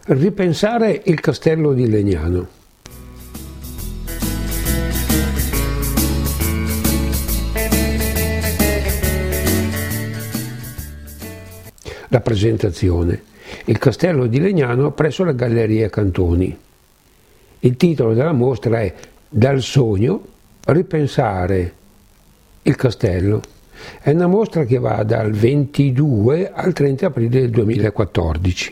Ripensare il castello di Legnano. Rappresentazione: il castello di Legnano presso la Galleria Cantoni. Il titolo della mostra è Dal sogno ripensare il castello. È una mostra che va dal 22 al 30 aprile del 2014.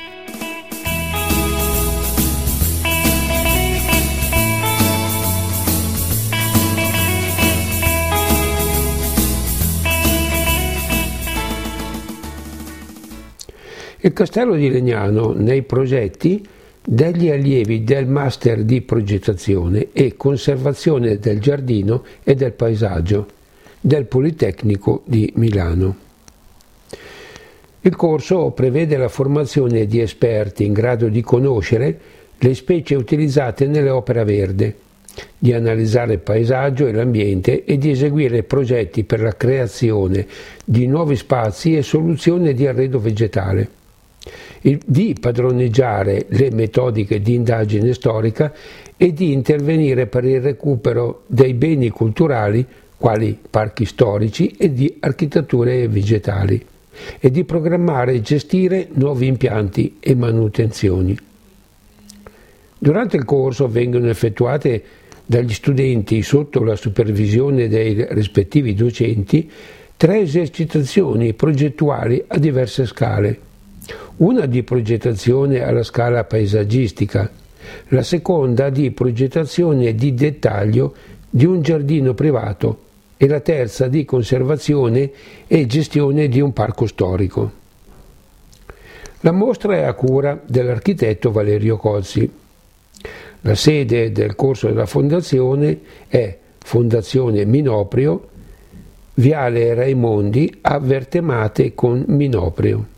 Il castello di Legnano nei progetti degli allievi del Master di progettazione e conservazione del giardino e del paesaggio del Politecnico di Milano. Il corso prevede la formazione di esperti in grado di conoscere le specie utilizzate nelle opere verde, di analizzare il paesaggio e l'ambiente e di eseguire progetti per la creazione di nuovi spazi e soluzioni di arredo vegetale, di padroneggiare le metodiche di indagine storica e di intervenire per il recupero dei beni culturali quali parchi storici e di architetture vegetali, e di programmare e gestire nuovi impianti e manutenzioni. Durante il corso vengono effettuate dagli studenti, sotto la supervisione dei rispettivi docenti, 3 esercitazioni progettuali a diverse scale. Una di progettazione alla scala paesaggistica, la seconda di progettazione di dettaglio di un giardino privato e la terza di conservazione e gestione di un parco storico. La mostra è a cura dell'architetto Valerio Cozzi. La sede del corso della fondazione è Fondazione Minoprio, Viale Raimondi a Vertemate con Minoprio.